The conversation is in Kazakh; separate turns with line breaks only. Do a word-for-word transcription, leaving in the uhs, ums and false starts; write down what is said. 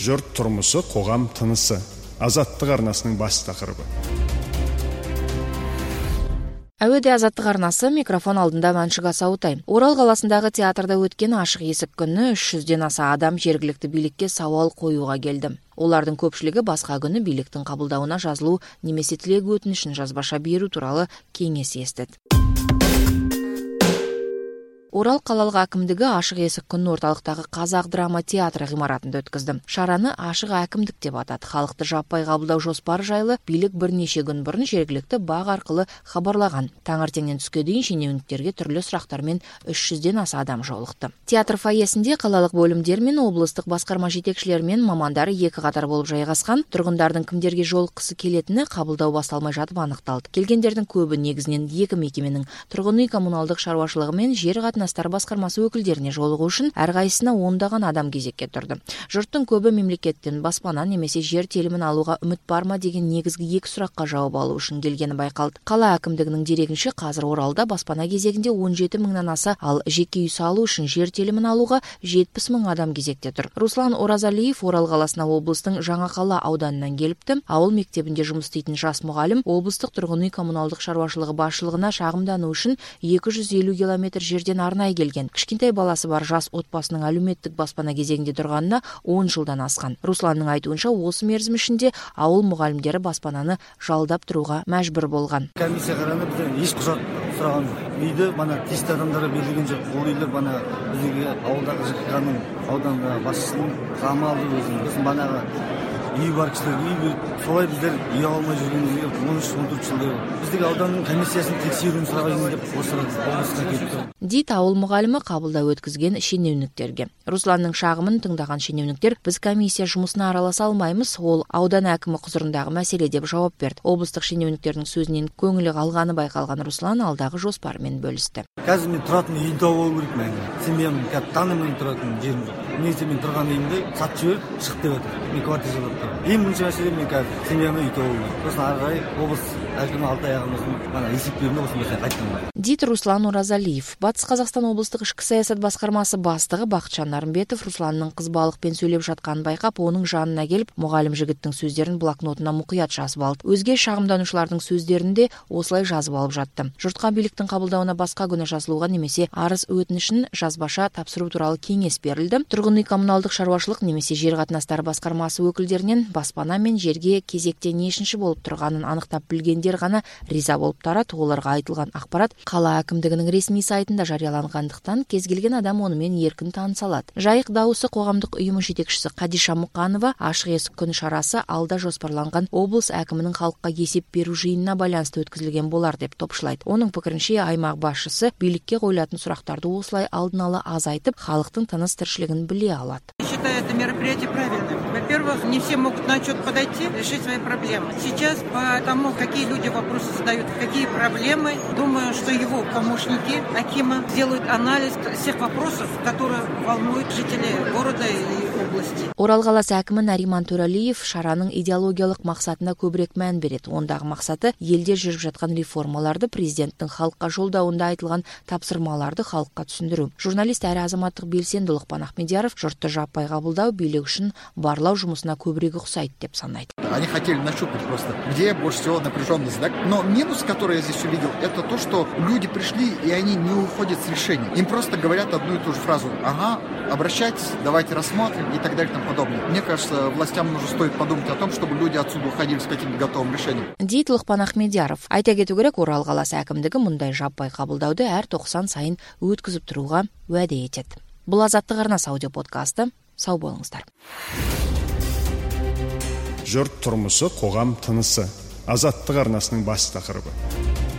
Жұрт тұрмысы, қоғам тынысы. Азаттық арнасының бас тақырыбы.
Әуеде Азаттық арнасы, микрофон алдында Мәншүк Асауытай. Орал қаласындағы театрда өткен ашық есік күні үш жүзден аса адам жергілікті билікке сауал қоюға келді. Олардың көпшілігі басқа күні биліктің қабылдауына жазылу немесе тілек өтінішін жазбаша беру туралы кеңес естіді. Орал қалалық әкімдігі ашық есік күнін орталықтағы Қазақ драма театры ғимаратында өткізді. Шараны ашық әкімдік деп атады. Халықты жаппай қабылдау жоспары жайлы билік бірнеше күн бұрын жергілікті бақ арқылы хабарлаған. Таңертеңнен түске дейін шенеуніктерге түрлі сұрақтармен үш жүзден аса адам жолықты. Театр фойесінде қалалық бөлімдер мен облыстық басқарма жетекшілері мен мамандары екі қатар болып жайғасқан. Тұрғындардың кімдерге жолыққысы келетіні қабылдау басталмай жатып анықталды. Келгендердің көбі негізінен екі мекеменің тұрғын үй коммуналдық шаруашылығы мен жер қатынастары басқармасы өкілдеріне жолығу үшін әрқайсысына ондаған адам кезекке тұрды. Жұрттың көбі мемлекеттен баспана немесе жер телімін алуға үміт бар ма деген негізгі екі сұраққа жауап алу үшін келгені байқалды. Қала әкімдігінің дерегінше қазір Оралда баспана кезегінде он жеті мыңнан аса, ал жеке үй салу үшін жер телімін алуға жетпіс мың адам кезекте тұр. Руслан Оразалиев Орал қаласына облыстың Жаңақала ауданынан келіпті. Ауыл мектебінде жұмыс істейтін жас мұғалім облыстық тұрғын үй коммуналдық шаруашылығы басшылығына шағымдану үшін екі жүз елу километр жерден арнайы келген. Кішкентай баласы бар жас отбасының әлеуметтік баспана кезегінде тұрғанына он жылдан асқан. Русланның айтуынша осы мерзім ішінде ауыл мұғалімдері баспананы жалдап тұруға мәжбүр болған.
Комиссия қараны бізден еш құжат сұраған жоқ. Үйді бана тиісті адамдарға берілген жоқ. Ол үйлер бана бізге ауылдағы ЖКХ-ның аудан басшысының қамы алды өзін. Біздің банаға үй бар кісілерге үй беріп, солай біздер үй алмай жүргенімізге он үш он төрт жылдай болды. Біздегі ауданның комиссиясын тексеруін сұрағанын деп осы облысқа кетті.
Дейді ауыл мұғалімі қабылдау өткізген шенеуніктерге. Русланның шағымын тыңдаған шенеуніктер, біз комиссия жұмысына араласа алмаймыз, ол аудан әкімі құзырындағы мәселе деп жауап берді. Облыстық шенеуніктердің сөзінен көңілі қалғаны байқалған Руслан алдағы жоспарымен бөлісті.
Қазір мен тұратын үйін тауып алу керек мен. Семьям танымай тұратын жерім жоқ. Немесе мен тұрған үйімді сатып жіберіп шығып деп отыр. Мен квартира жалдап тұрмын. Ең бірінші мәселе мен қазір семьяма үй тауып алу. Сосын ары қарай облыс әкімі алты аяғымыздың мана есеп беруіне осы мәселе қайтқан.
Дейді Руслан Оразалиев. Батыс Қазақстан облыстық ішкі саясат басқармасы бастығы Бақытжан Нарымбетов Русланның қыз балықпен сөйлеп жатқанын байқап, оның жанына келіп, мұғалім жігіттің сөздерін блокнотына мұқият жазып алды. Өзге шағымданушылардың сөздерін де осылай жазып алып жатты. Жұртқа биліктің қабылдауына басқа күні жазылуға немесе арыз өтінішін жазбаша тапсыру туралы кеңес берілді. Тұрғын үй коммуналдық шаруашылық немесе жер қатынастары басқармасы өкілдерінен баспана мен жерге кезекте нешінші болып тұрғанын анықтап білгендер ғана риза болып тарады. Оларға айтылған ақпарат қала әкімдігінің ресми сайтында жарияланғандықтан кез келген адам онымен еркін таныса алады. Жайық дауысы қоғамдық ұйымы жетекшісі Қадиша Мұқанова ашық есік күн шарасы алда жоспарланған облыс әкімінің халыққа есеп беру жиынына байланысты өткізілген болар деп топшылайды. Оның пікірінше аймақ басшысы билікке қойылатын сұрақтарды осылай алдын ала азайтып, халықтың тыныс тіршілігін біле алады.
Считаю это мероприятие правильным. Во-первых, не все могут на отчет подойти, решить свои проблемы. Сейчас по тому, какие люди вопросы задают, какие проблемы, думаю, что его помощники Акима сделают анализ всех вопросов, которые волнуют жителей города и области.
Орал қаласы әкімі Нариман Төрәлиев шараның идеологиялық мақсатына көбірек мән береді. Ондағы мақсаты елде жүріп жатқан реформаларды, президенттің халыққа жолдауында айтылған тапсырмаларды халыққа түсіндіру. Журналист әрі азаматтық белсенді Лұқпан Ахмедияров жұртты жаппай қабылдау билік үшін барлау жұмысына көбірек ұқсайды деп санайды.
Они хотели нащупать просто, где больше всего напряженность. Да? Но минус, который я здесь увидел, это то, что люди пришли и они не уходят с решением. Им просто говорят одну и ту же фразу: ага, обращайтесь, давайте рассмотрим и так далее и тому подобное. Мне кажется, властям нужно стоит подумать о том, чтобы люди отсюда уходили с каким-то готовым решением.
Дейді Лұқпан Ахмедияров. Айта кету керек, Орал қаласы әкімдігі мұндай жаппай қабылдауды әр тоқсан сайын өткізіп тұруға уәде етеді. Бұл Азаттық арнасы аудио подкасты. Сау болыңыздар.
Жұрт тұрмысы, қоғам тынысы. Азаттық арнасының бас тақырыбы.